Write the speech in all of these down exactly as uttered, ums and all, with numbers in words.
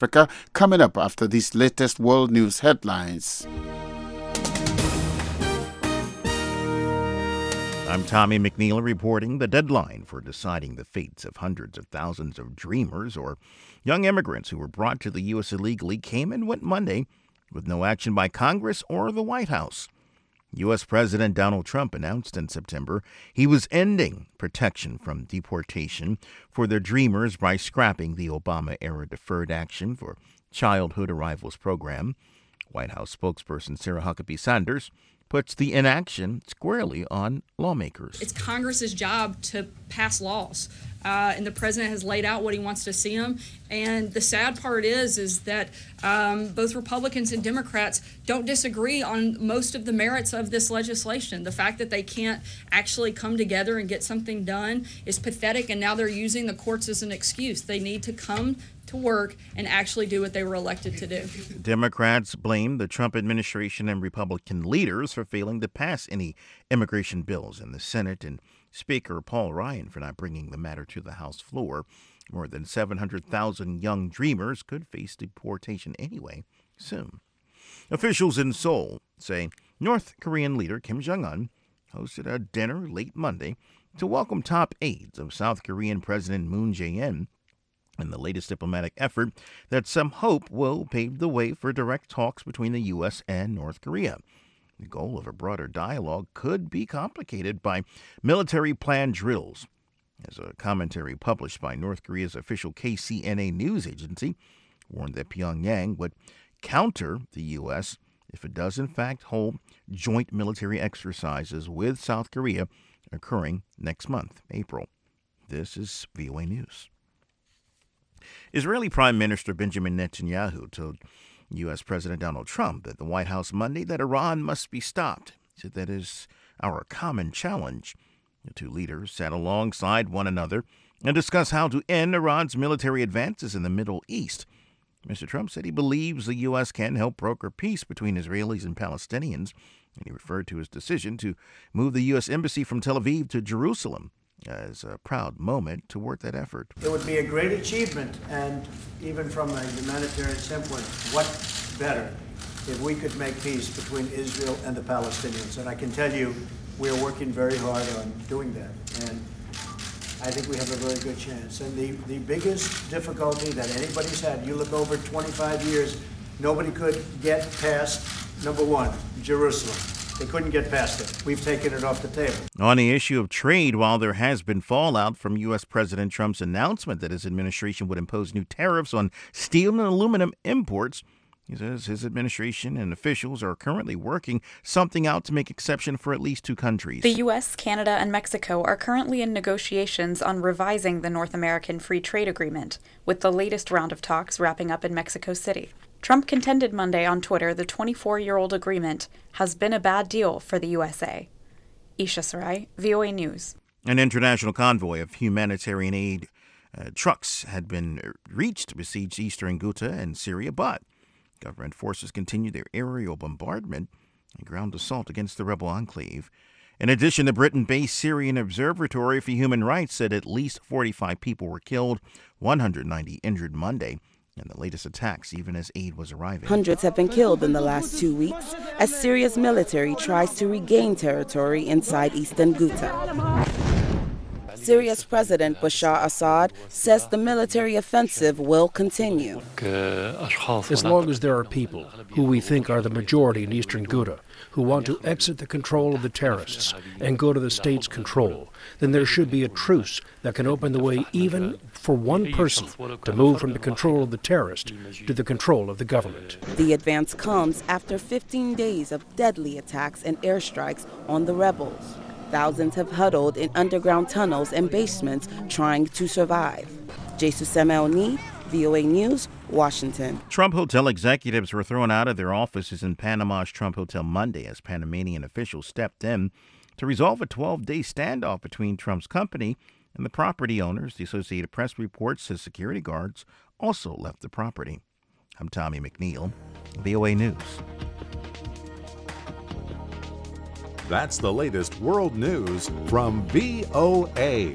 Africa, coming up after these latest world news headlines. I'm Tommy McNeil reporting. The deadline for deciding the fates of hundreds of thousands of dreamers or young immigrants who were brought to the U S illegally came and went Monday with no action by Congress or the White House. U S. President Donald Trump announced in September he was ending protection from deportation for the dreamers by scrapping the Obama-era Deferred Action for Childhood Arrivals program. White House spokesperson Sarah Huckabee Sanders puts the inaction squarely on lawmakers. It's Congress's job to pass laws, uh, and the president has laid out what he wants to see them. And the sad part is, is that um, both Republicans and Democrats don't disagree on most of the merits of this legislation. The fact that they can't actually come together and get something done is pathetic, and now they're using the courts as an excuse. They need to come to work and actually do what they were elected to do. Democrats blame the Trump administration and Republican leaders for failing to pass any immigration bills in the Senate and Speaker Paul Ryan for not bringing the matter to the House floor. More than seven hundred thousand young dreamers could face deportation anyway soon. Officials in Seoul say North Korean leader Kim Jong-un hosted a dinner late Monday to welcome top aides of South Korean President Moon Jae-in in the latest diplomatic effort that some hope will pave the way for direct talks between the U S and North Korea. The goal of a broader dialogue could be complicated by military plan drills. As a commentary published by North Korea's official K C N A news agency warned that Pyongyang would counter the U S if it does in fact hold joint military exercises with South Korea occurring next month, April. This is V O A News. Israeli Prime Minister Benjamin Netanyahu told U S. President Donald Trump at the White House Monday that Iran must be stopped. He said that is our common challenge. The two leaders sat alongside one another and discussed how to end Iran's military advances in the Middle East. Mister Trump said he believes the U S can help broker peace between Israelis and Palestinians, and he referred to his decision to move the U S. embassy from Tel Aviv to Jerusalem as a proud moment toward that effort. It would be a great achievement, and even from a humanitarian standpoint, what better if we could make peace between Israel and the Palestinians. And I can tell you, we are working very hard on doing that, and I think we have a very good chance. And the, the biggest difficulty that anybody's had, you look over twenty-five years, nobody could get past, number one, Jerusalem. They couldn't get past it. We've taken it off the table. On the issue of trade, while there has been fallout from U S. President Trump's announcement that his administration would impose new tariffs on steel and aluminum imports, he says his administration and officials are currently working something out to make exception for at least two countries. The U S, Canada, and Mexico are currently in negotiations on revising the North American Free Trade Agreement, with the latest round of talks wrapping up in Mexico City. Trump contended Monday on Twitter the twenty-four-year-old agreement has been a bad deal for the U S A. Isha Sarai, V O A News. An international convoy of humanitarian aid uh, trucks had been reached to besiege eastern Ghouta in Syria, but government forces continue their aerial bombardment and ground assault against the rebel enclave. In addition, the Britain-based Syrian Observatory for Human Rights said at least forty-five people were killed, one hundred ninety injured Monday, in the latest attacks, even as aid was arriving. Hundreds have been killed in the last two weeks as Syria's military tries to regain territory inside eastern Ghouta. Syria's President Bashar Assad says the military offensive will continue. As long as there are people, who we think are the majority in eastern Ghouta, who want to exit the control of the terrorists and go to the state's control, then there should be a truce that can open the way even for one person to move from the control of the terrorist to the control of the government. The advance comes after fifteen days of deadly attacks and airstrikes on the rebels. Thousands have huddled in underground tunnels and basements trying to survive. Jesus Samuel, V O A News, Washington. Trump Hotel executives were thrown out of their offices in Panama's Trump Hotel Monday as Panamanian officials stepped in to resolve a twelve-day standoff between Trump's company and the property owners. The Associated Press reports says security guards also left the property. I'm Tommy McNeil, V O A News. That's the latest world news from V O A.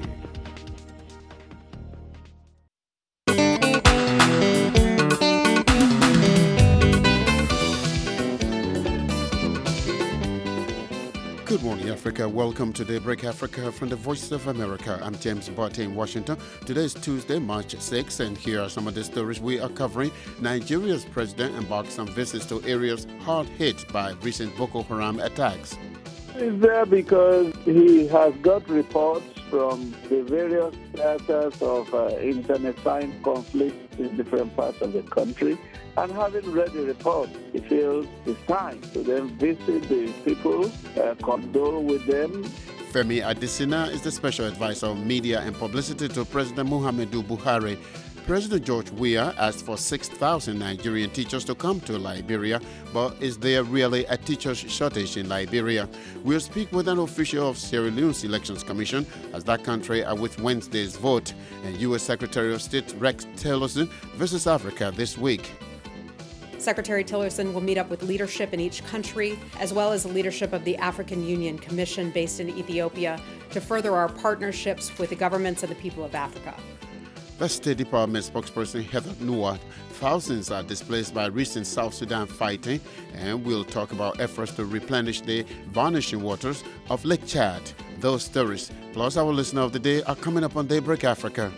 Hey Africa, welcome to Daybreak Africa from the Voice of America. I'm James Barty in Washington. Today is Tuesday, March sixth, and here are some of the stories we are covering. Nigeria's president embarks on visits to areas hard hit by recent Boko Haram attacks. He's there because he has got reports from the various theaters of uh, internecine conflict in different parts of the country. And having read the report, he feels it's time to then visit the people, uh, condole with them. Femi Adesina is the special advisor on media and publicity to President Muhammadu Buhari. President George Weah asked for six thousand Nigerian teachers to come to Liberia, but is there really a teachers shortage in Liberia? We'll speak with an official of Sierra Leone's Elections Commission as that country awaits Wednesday's vote. And U S Secretary of State Rex Tillerson visits Africa this week. Secretary Tillerson will meet up with leadership in each country, as well as the leadership of the African Union Commission based in Ethiopia, to further our partnerships with the governments and the people of Africa. The State Department spokesperson Heather Nauert. Thousands are displaced by recent South Sudan fighting, and we'll talk about efforts to replenish the vanishing waters of Lake Chad. Those stories, plus our listener of the day, are coming up on Daybreak Africa.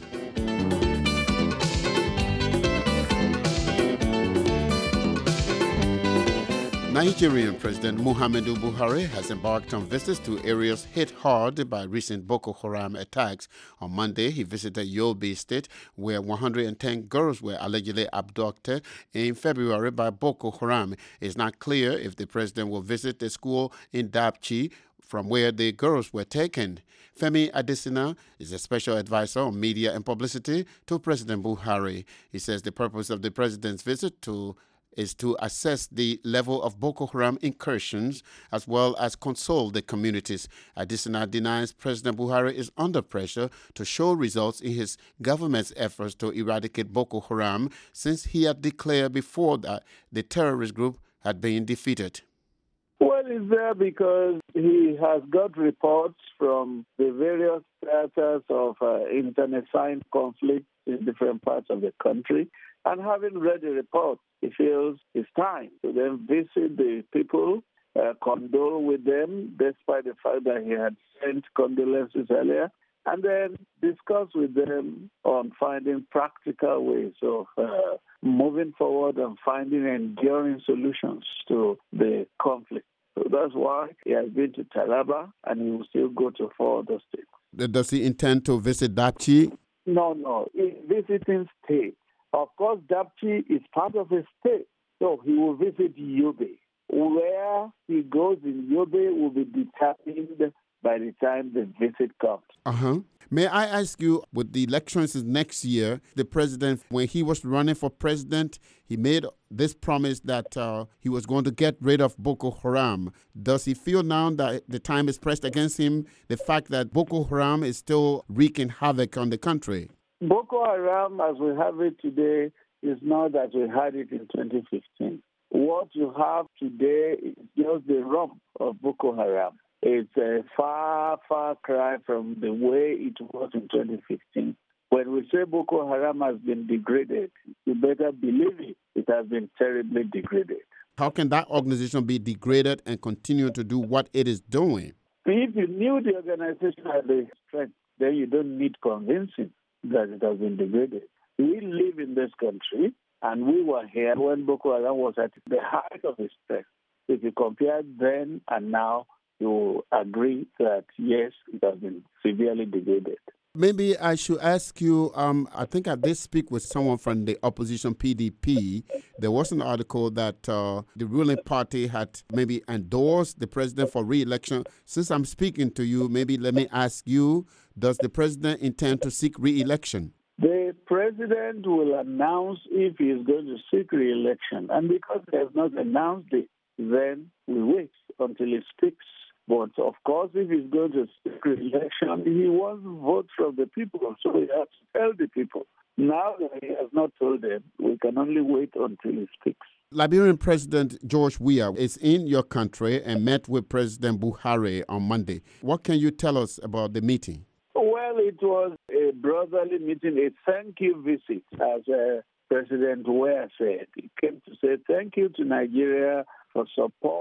Nigerian President Muhammadu Buhari has embarked on visits to areas hit hard by recent Boko Haram attacks. On Monday, he visited Yobe State, where one hundred ten girls were allegedly abducted in February by Boko Haram. It's not clear if the president will visit the school in Dapchi, from where the girls were taken. Femi Adesina is a special advisor on media and publicity to President Buhari. He says the purpose of the president's visit to is to assess the level of Boko Haram incursions as well as console the communities. Adesina denies President Buhari is under pressure to show results in his government's efforts to eradicate Boko Haram, since he had declared before that the terrorist group had been defeated. Well, he's there because he has got reports from the various theaters of uh, internecine conflict in different parts of the country. And having read the report, he feels it's time to then visit the people, uh, condole with them, despite the fact that he had sent condolences earlier, and then discuss with them on finding practical ways of uh, moving forward and finding enduring solutions to the conflict. So that's why he has been to Taraba, and he will still go to four other states. Does he intend to visit Dapchi? No, no, he's visiting states. Of course, Dapchi is part of a state, so he will visit Yobe. Where he goes in Yobe will be determined by the time the visit comes. Uh-huh. May I ask you, with the elections next year, the president, when he was running for president, he made this promise that uh, he was going to get rid of Boko Haram. Does he feel now that the time is pressed against him, the fact that Boko Haram is still wreaking havoc on the country? Boko Haram, as we have it today, is not as we had it in twenty fifteen. What you have today is just the rump of Boko Haram. It's a far, far cry from the way it was in twenty fifteen. When we say Boko Haram has been degraded, you better believe it. It has been terribly degraded. How can that organization be degraded and continue to do what it is doing? If you knew the organization had the strength, then you don't need convincing that it has been degraded. We live in this country, and we were here when Boko Haram was at the height of its strength. If you compare then and now, you agree that, yes, it has been severely degraded. Maybe I should ask you, um, I think I did speak with someone from the opposition P D P. There was an article that uh, the ruling party had maybe endorsed the president for re-election. Since I'm speaking to you, maybe let me ask you, does the president intend to seek re-election? The president will announce if he is going to seek re-election. And because he has not announced it, then we wait until he speaks. But, of course, if he's going to seek re-election, he wants votes from the people, so he has to tell the people. Now that he has not told them, we can only wait until he speaks. Liberian President George Weah is in your country and met with President Buhari on Monday. What can you tell us about the meeting? Well, it was a brotherly meeting, a thank you visit, as uh, President Weah said. He came to say thank you to Nigeria for support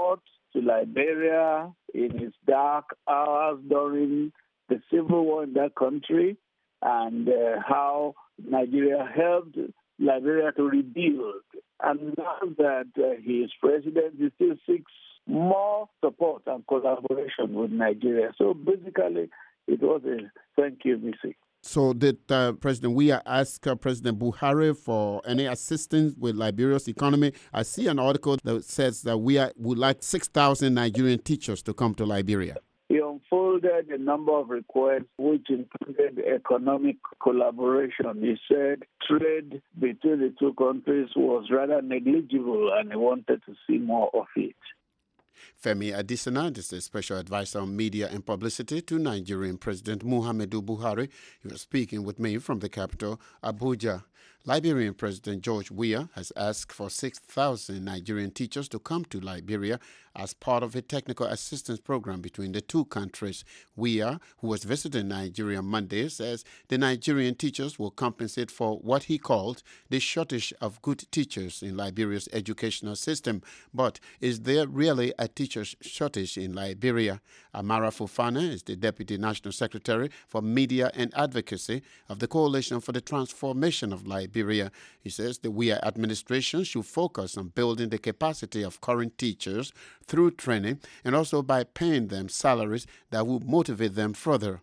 to Liberia in its dark hours during the civil war in that country, and uh, how Nigeria helped Liberia to rebuild. And now that uh, he is president, he still seeks more support and collaboration with Nigeria. So basically, it was a thank you visit. So did uh, President Weah ask uh, President Buhari for any assistance with Liberia's economy? I see an article that says that Weah would like six thousand Nigerian teachers to come to Liberia. He unfolded a number of requests which included economic collaboration. He said trade between the two countries was rather negligible and he wanted to see more of it. Femi Adesina is the special advisor on media and publicity to Nigerian President Muhammadu Buhari. He was speaking with me from the capital, Abuja. Liberian President George Weah has asked for six thousand Nigerian teachers to come to Liberia as part of a technical assistance program between the two countries. Weah, who was visiting Nigeria Monday, says the Nigerian teachers will compensate for what he called the shortage of good teachers in Liberia's educational system. But is there really a teacher shortage in Liberia? Amara Fofana is the Deputy National Secretary for Media and Advocacy of the Coalition for the Transformation of Liberia. He says the Weah administration should focus on building the capacity of current teachers through training and also by paying them salaries that will motivate them further.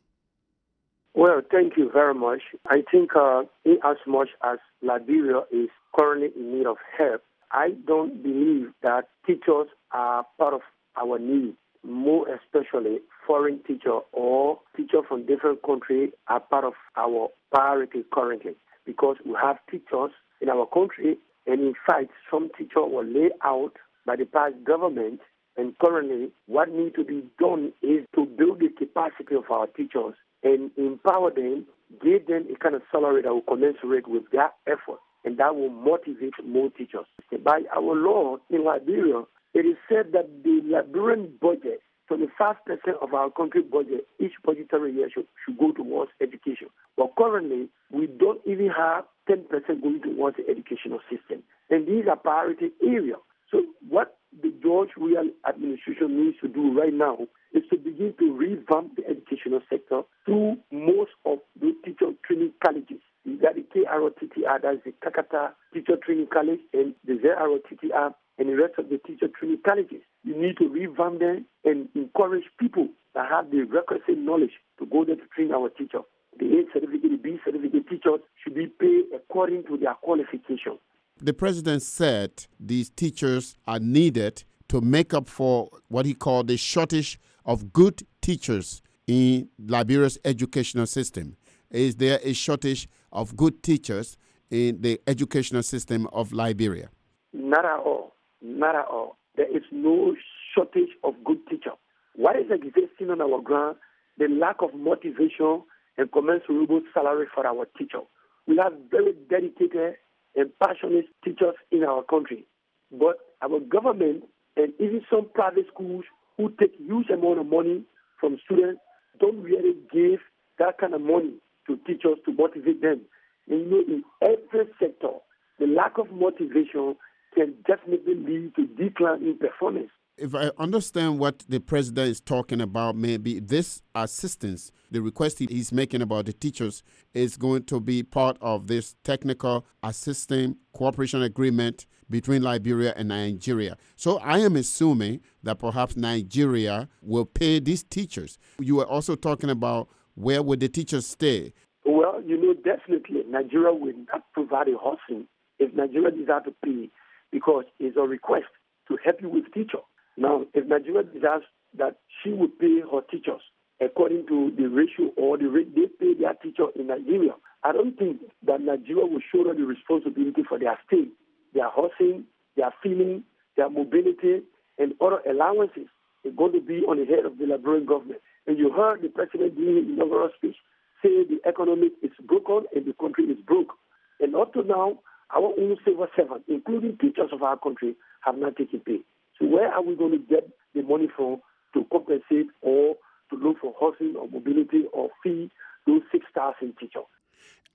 Well, thank you very much. I think uh, in as much as Liberia is currently in need of help, I don't believe that teachers are part of our need. More especially foreign teachers or teachers from different countries are part of our priority currently, because we have teachers in our country, and in fact, some teachers were laid out by the past government, and currently what needs to be done is to build the capacity of our teachers and empower them, give them a kind of salary that will commensurate with their effort, and that will motivate more teachers. By our law in Liberia, it is said that the Liberian budget, twenty-five percent of our country budget, each budgetary year should, should go towards education. But currently, we don't even have ten percent going towards the educational system. And these are priority areas. So what the George Weah administration needs to do right now is to begin to revamp the educational sector through most of the teacher training colleges. You got the K R O T T R, that's the Kakata Teacher Training College, and the Z R O T T R, and the rest of the teacher training colleges. You need to revamp them and encourage people that have the requisite knowledge to go there to train our teachers. The A certificate, the B certificate teachers should be paid according to their qualification. The president said these teachers are needed to make up for what he called the shortage of good teachers in Liberia's educational system. Is there a shortage of good teachers in the educational system of Liberia? Not at all. Not at all. There is no shortage of good teachers. What is existing on our ground? The lack of motivation and commensurable salary for our teachers. We have very dedicated and passionate teachers in our country. But our government and even some private schools who take huge amount of money from students don't really give that kind of money to teachers to motivate them. And you know, in every sector, the lack of motivation can definitely lead to decline in performance. If I understand what the president is talking about, maybe this assistance, the request he's making about the teachers, is going to be part of this technical assistance cooperation agreement between Liberia and Nigeria. So I am assuming that perhaps Nigeria will pay these teachers. You were also talking about where would the teachers stay? Well, you know, definitely Nigeria will not provide a housing if Nigeria desires to pay, because it's a request to help you with teachers. Now, if Nigeria desires that she would pay her teachers according to the ratio or the rate they pay their teachers in Nigeria, I don't think that Nigeria will shoulder the responsibility for their stay, their housing, their feeding, their mobility, and other allowances. It's going to be on the head of the Liberian government. And you heard the president during his inaugural speech say the economy is broken and the country is broke. And up to now, our own civil servants, including teachers of our country, have not taken pay. So where are we going to get the money from to compensate or to look for housing or mobility or feed those six thousand teachers?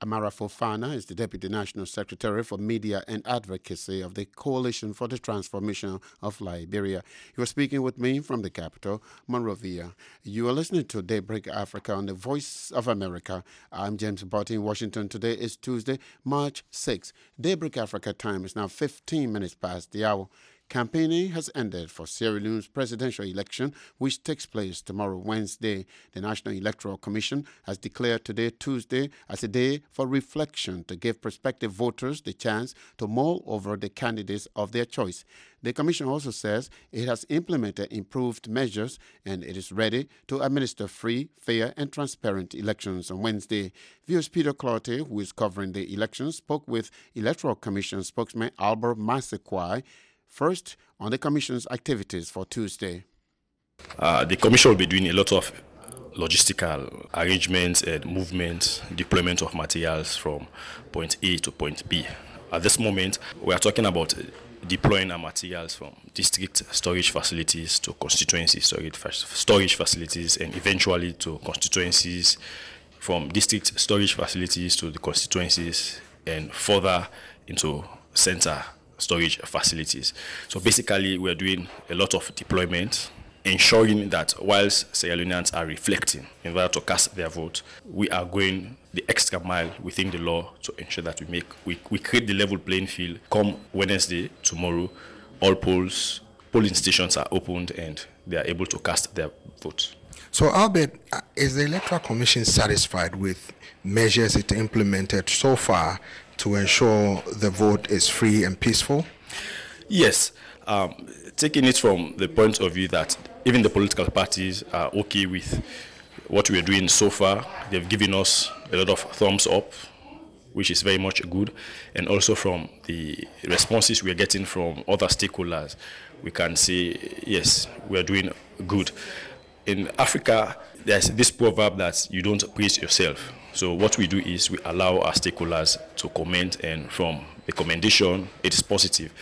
Amara Fofana is the Deputy National Secretary for Media and Advocacy of the Coalition for the Transformation of Liberia. You are speaking with me from the capital, Monrovia. You are listening to Daybreak Africa on the Voice of America. I'm James Botti in Washington. Today is Tuesday, March sixth. Daybreak Africa time is now fifteen minutes past the hour. Campaigning has ended for Sierra Leone's presidential election, which takes place tomorrow, Wednesday. The National Electoral Commission has declared today, Tuesday, as a day for reflection to give prospective voters the chance to mull over the candidates of their choice. The Commission also says it has implemented improved measures and it is ready to administer free, fair, and transparent elections on Wednesday. V O's Peter Clottey, who is covering the elections, spoke with Electoral Commission spokesman Albert Massaquoi. First, on the Commission's activities for Tuesday. Uh, the Commission will be doing a lot of logistical arrangements and movements, deployment of materials from point A to point B. At this moment, we are talking about deploying our materials from district storage facilities to constituency storage, storage facilities, and eventually to constituencies, from district storage facilities to the constituencies, and further into center storage facilities. So basically, we're doing a lot of deployment, ensuring that whilst Sierra Leoneans are reflecting in order to cast their vote, we are going the extra mile within the law to ensure that we make we, we create the level playing field. Come Wednesday, tomorrow, all polls, polling stations are opened and they are able to cast their votes. So, Albert, is the Electoral Commission satisfied with measures it implemented so far to ensure the vote is free and peaceful? Yes. Um, taking it from the point of view that even the political parties are okay with what we are doing so far, they've given us a lot of thumbs up, which is very much good. And also from the responses we are getting from other stakeholders, we can say, yes, we are doing good. In Africa, there's this proverb that you don't praise yourself. So what we do is we allow our stakeholders to comment, and from the commendation, it is positive.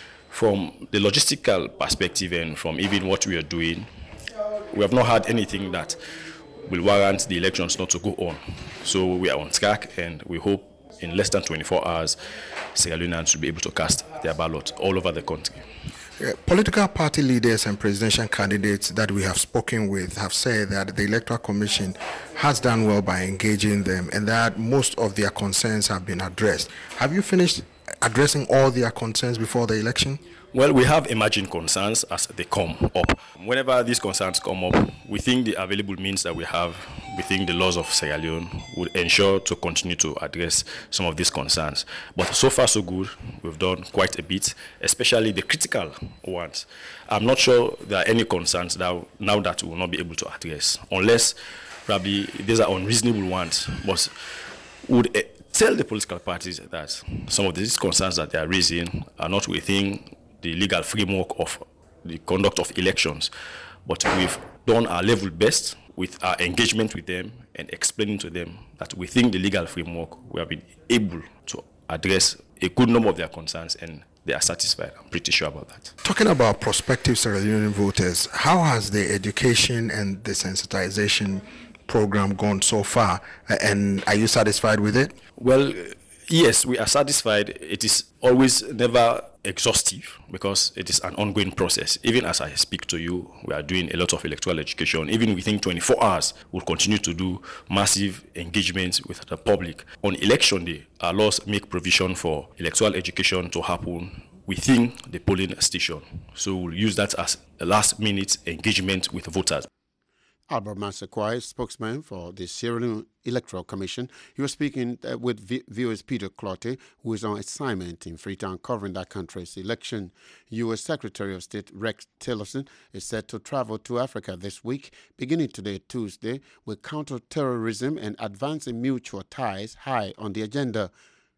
From the logistical perspective and from even what we are doing, we have not had anything that will warrant the elections not to go on. So we are on track, and we hope in less than twenty-four hours, Sierra Leoneans will be able to cast their ballot all over the country. Uh, political party leaders and presidential candidates that we have spoken with have said that the Electoral Commission has done well by engaging them and that most of their concerns have been addressed. Have you finished addressing all their concerns before the election? Well, we have emerging concerns as they come up. Whenever these concerns come up, we think the available means that we have within the laws of Sierra Leone would ensure to continue to address some of these concerns. But so far, so good. We've done quite a bit, especially the critical ones. I'm not sure there are any concerns that now that we will not be able to address, unless probably these are unreasonable ones. But would tell the political parties that some of these concerns that they are raising are not within the legal framework of the conduct of elections. But we've done our level best with our engagement with them and explaining to them that within the legal framework, we have been able to address a good number of their concerns, and they are satisfied. I'm pretty sure about that. Talking about prospective Sierra Leonean voters, how has the education and the sensitization program gone so far, and are you satisfied with it? Well, yes, we are satisfied. It is always never exhaustive because it is an ongoing process. Even as I speak to you, we are doing a lot of electoral education. Even within twenty-four hours, we'll continue to do massive engagement with the public. On election day, our laws make provision for electoral education to happen within the polling station. So we'll use that as a last-minute engagement with voters. Albert Massaquoi, spokesman for the Sierra Leone Electoral Commission. He was speaking uh, with v- V O's Peter Clottey, who is on assignment in Freetown covering that country's election. U S Secretary of State Rex Tillerson is set to travel to Africa this week, beginning today, Tuesday, with counterterrorism and advancing mutual ties high on the agenda.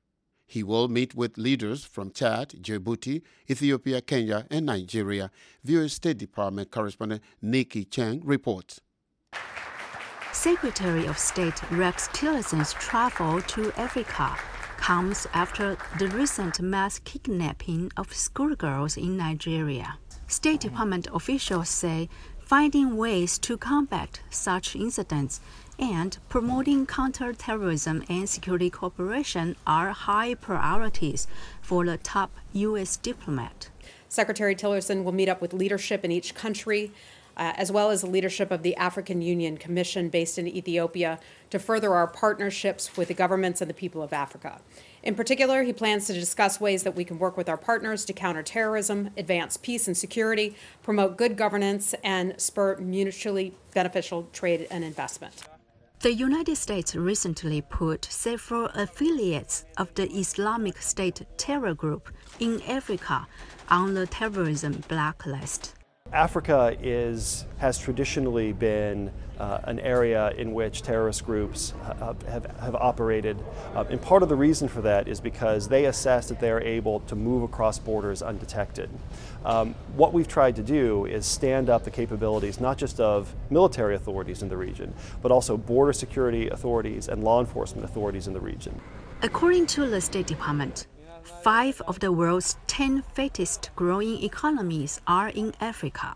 He will meet with leaders from Chad, Djibouti, Ethiopia, Kenya, and Nigeria. V O A's State Department correspondent Nikki Cheng reports. Secretary of State Rex Tillerson's travel to Africa comes after the recent mass kidnapping of schoolgirls in Nigeria. State Department officials say finding ways to combat such incidents and promoting counterterrorism and security cooperation are high priorities for the top U S diplomat. Secretary Tillerson will meet up with leadership in each country, uh, as well as the leadership of the African Union Commission based in Ethiopia, to further our partnerships with the governments and the people of Africa. In particular, he plans to discuss ways that we can work with our partners to counter terrorism, advance peace and security, promote good governance, and spur mutually beneficial trade and investment. The United States recently put several affiliates of the Islamic State terror group in Africa on the terrorism blacklist. Africa is, has traditionally been uh, an area in which terrorist groups uh, have, have operated. Uh, and part of the reason for that is because they assess that they are able to move across borders undetected. Um, what we've tried to do is stand up the capabilities not just of military authorities in the region, but also border security authorities and law enforcement authorities in the region. According to the State Department, five of the world's ten fastest growing economies are in Africa.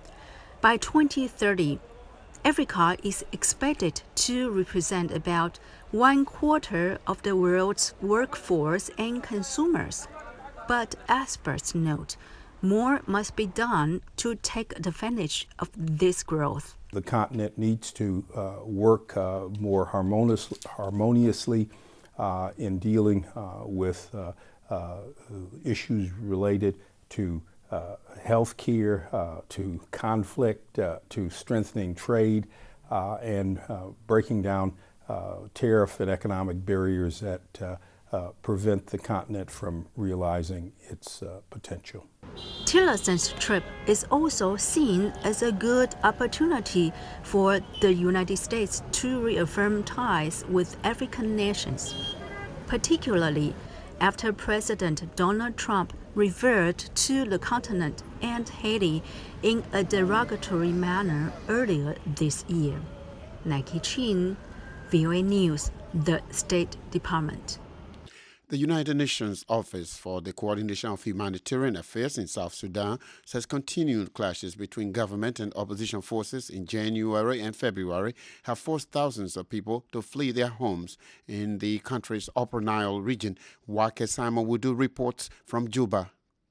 By twenty thirty, Africa is expected to represent about one quarter of the world's workforce and consumers. But experts note more must be done to take advantage of this growth. The continent needs to uh, work uh, more harmonious, harmoniously uh, in dealing uh, with uh, uh, issues related to uh, health care, uh, to conflict, uh, to strengthening trade, uh, and uh, breaking down uh, tariff and economic barriers that uh, uh, prevent the continent from realizing its uh, potential. Tillerson's trip is also seen as a good opportunity for the United States to reaffirm ties with African nations, particularly after President Donald Trump referred to the continent and Haiti in a derogatory manner earlier this year. Nike Chin, V O A News, the State Department. The United Nations Office for the Coordination of Humanitarian Affairs in South Sudan says continued clashes between government and opposition forces in January and February have forced thousands of people to flee their homes in the country's Upper Nile region. Wake Simon Wudu reports from Juba.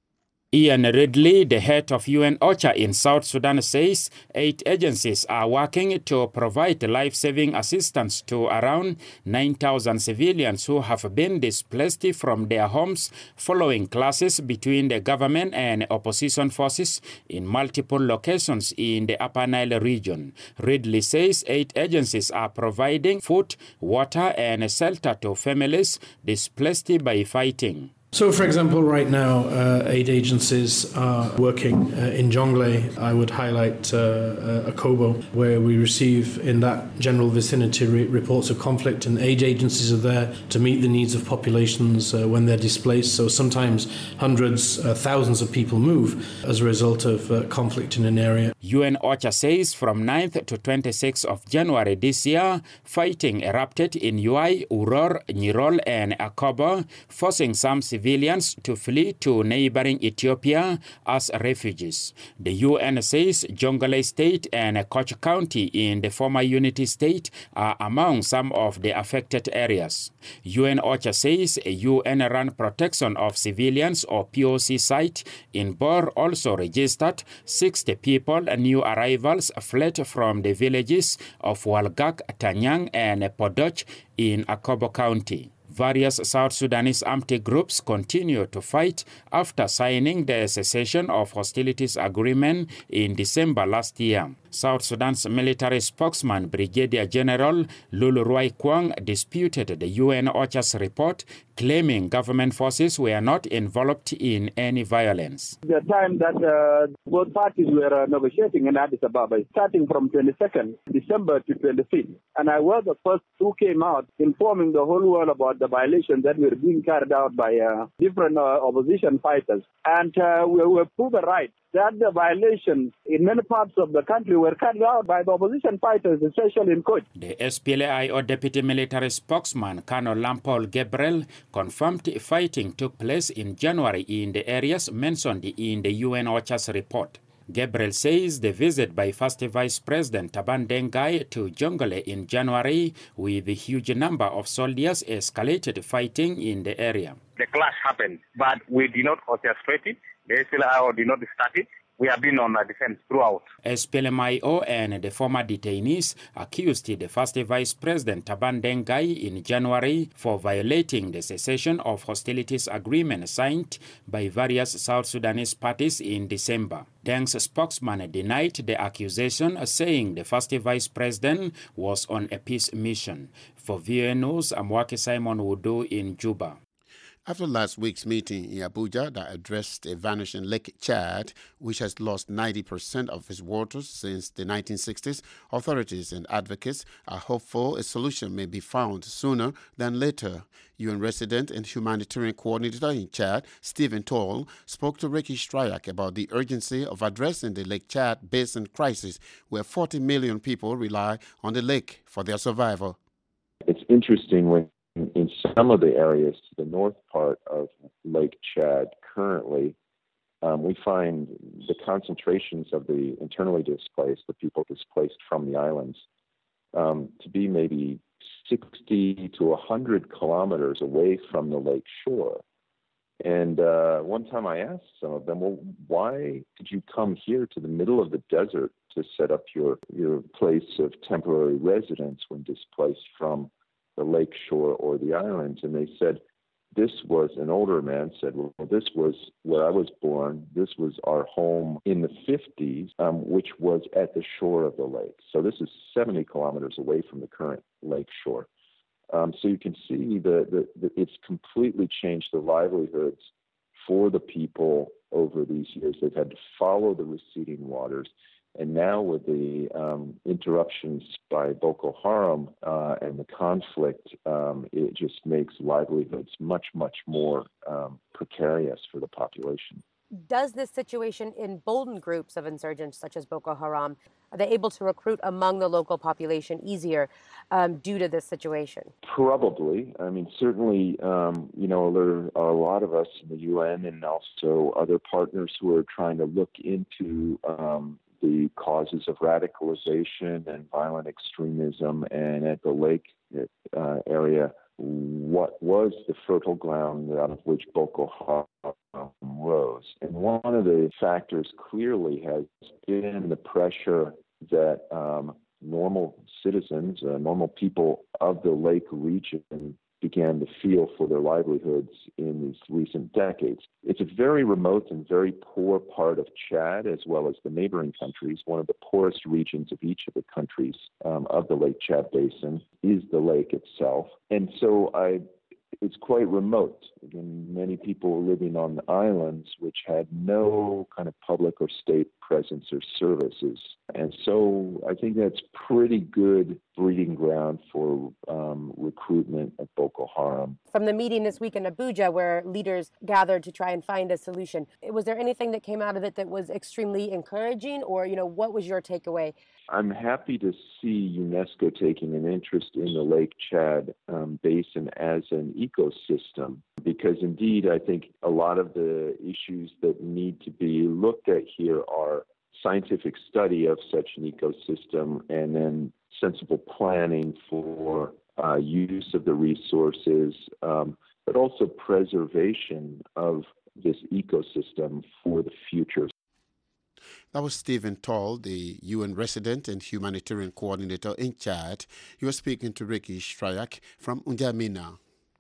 Ian Ridley, the head of U N OCHA in South Sudan, says eight agencies are working to provide life-saving assistance to around nine thousand civilians who have been displaced from their homes following clashes between the government and opposition forces in multiple locations in the Upper Nile region. Ridley says eight agencies are providing food, water, and shelter to families displaced by fighting. So, for example, right now, uh, aid agencies are working uh, in Jonglei. I would highlight uh, uh, Akobo, where we receive in that general vicinity re- reports of conflict, and aid agencies are there to meet the needs of populations uh, when they're displaced. So sometimes hundreds, uh, thousands of people move as a result of uh, conflict in an area. U N OCHA says from ninth to twenty-sixth of January this year, fighting erupted in Uai, Uror, Nirol, and Akobo, forcing some civilians Civilians to flee to neighboring Ethiopia as refugees. The U N says Jonglei State and Koch County in the former Unity State are among some of the affected areas. U N OCHA says a U N-run protection of civilians or P O C site in Bor also registered sixty people, new arrivals fled from the villages of Walgak, Tanyang, and Podoch in Akobo County. Various South Sudanese armed groups continue to fight after signing the cessation of hostilities agreement in December last year. South Sudan's military spokesman, Brigadier General Lulu Ruai Kwang, disputed the U N OCHA's report, claiming government forces were not involved in any violence. The time that uh, both parties were uh, negotiating in Addis Ababa, starting from twenty-second December to twenty-fifth, and I was the first who came out informing the whole world about the violations that were being carried out by uh, different uh, opposition fighters. And uh, we were proven right that the violations in many parts of the country were carried out by the opposition fighters, especially in Koch. The S P L A I O deputy military spokesman, Colonel Lampol Gabriel, confirmed fighting took place in January in the areas mentioned in the U N OCHA's report. Gabriel says the visit by First Vice President Taban Dengai to Jonglei in January with a huge number of soldiers escalated fighting in the area. The clash happened, but we did not orchestrate it. The S P L M I O did not start it. We have been on a defense throughout. S P L M I O and the former detainees accused the First Vice President Taban Dengai in January for violating the cessation of hostilities agreement signed by various South Sudanese parties in December. Deng's spokesman denied the accusation, saying the First Vice President was on a peace mission. For V O A News, I'm Waki Simon Wudu in Juba. After last week's meeting in Abuja that addressed a vanishing Lake Chad, which has lost ninety percent of its waters since the nineteen sixties, authorities and advocates are hopeful a solution may be found sooner than later. U N resident and humanitarian coordinator in Chad, Stephen Toll, spoke to Ricky Stryak about the urgency of addressing the Lake Chad basin crisis, where forty million people rely on the lake for their survival. It's interesting when in some of the areas to the north part of Lake Chad currently, um, we find the concentrations of the internally displaced, the people displaced from the islands, um, to be maybe sixty to one hundred kilometers away from the lake shore. And uh, one time I asked some of them, well, why did you come here to the middle of the desert to set up your, your place of temporary residence when displaced from the lake shore or the islands? And they said, this was, an older man said, well, this was where I was born. This was our home in the fifties, um, which was at the shore of the lake. So this is seventy kilometers away from the current lake shore. Um, so you can see that the, the, it's completely changed the livelihoods for the people over these years. They've had to follow the receding waters. And now with the um, interruptions by Boko Haram uh, and the conflict, um, it just makes livelihoods much, much more um, precarious for the population. Does this situation embolden groups of insurgents such as Boko Haram? Are they able to recruit among the local population easier um, due to this situation? Probably. I mean, certainly, um, you know, there are a lot of us in the U N and also other partners who are trying to look into um, the causes of radicalization and violent extremism, and at the lake uh, area, what was the fertile ground out of which Boko Haram rose. And one of the factors clearly has been the pressure that um, normal citizens, uh, normal people of the lake region began to feel for their livelihoods in these recent decades. It's a very remote and very poor part of Chad, as well as the neighboring countries. One of the poorest regions of each of the countries um, of the Lake Chad Basin is the lake itself. And so I, it's quite remote. Again, many people living on the islands, which had no kind of public or state presence or services. And so I think that's pretty good breeding ground for um, recruitment of Boko Haram. From the meeting this week in Abuja, where leaders gathered to try and find a solution, was there anything that came out of it that was extremely encouraging, or, you know, what was your takeaway? I'm happy to see UNESCO taking an interest in the Lake Chad um, Basin as an ecosystem, because indeed I think a lot of the issues that need to be looked at here are scientific study of such an ecosystem and then sensible planning for uh, use of the resources, um, but also preservation of this ecosystem for the future. That was Stephen Toll, the U N resident and humanitarian coordinator in Chad. You are speaking to Ricky Stryak from N'Djamena.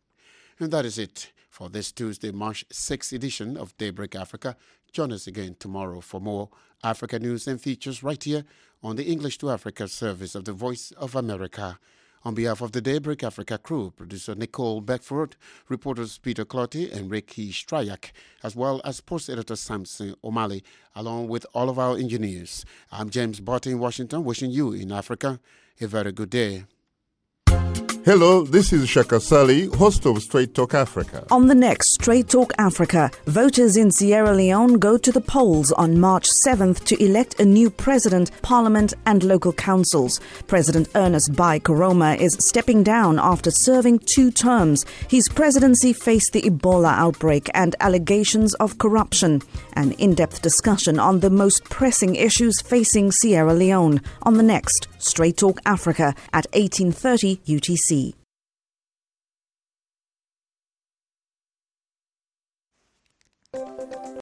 And that is it for this Tuesday, March sixth edition of Daybreak Africa. Join us again tomorrow for more Africa news and features right here on the English to Africa service of the Voice of America. On behalf of the Daybreak Africa crew, producer Nicole Beckford, reporters Peter Clotty and Ricky Stryak, as well as post editor Samson O'Malley, along with all of our engineers. I'm James Barton in Washington, wishing you in Africa a very good day. Hello, this is Shaka Sali, host of Straight Talk Africa. On the next Straight Talk Africa, voters in Sierra Leone go to the polls on March seventh to elect a new president, parliament and local councils. President Ernest Bai Koroma is stepping down after serving two terms. His presidency faced the Ebola outbreak and allegations of corruption. An in-depth discussion on the most pressing issues facing Sierra Leone on the next Straight Talk Africa at eighteen thirty U T C.